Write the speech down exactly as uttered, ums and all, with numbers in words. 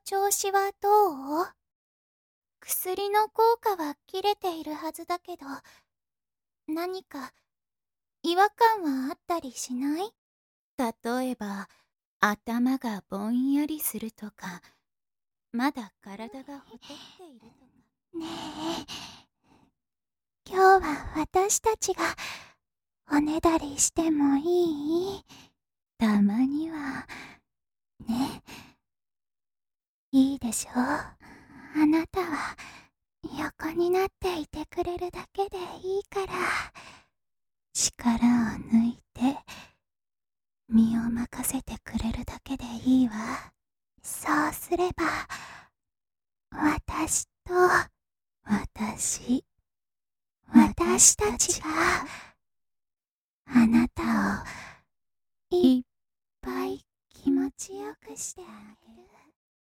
調子はどう？薬の効果は切れているはずだけど、何か違和感はあったりしない？例えば、頭がぼんやりするとか、まだ体がほてっているとか。ねえ、今日は私たちがおねだりしてもいい？たまには、ね。いいでしょ？あなたは横になっていてくれるだけでいいから、力を抜いて身を任せてくれるだけでいいわ。そうすれば、私と私、私たちがあなたをいっぱい気持ちよくしてあげる。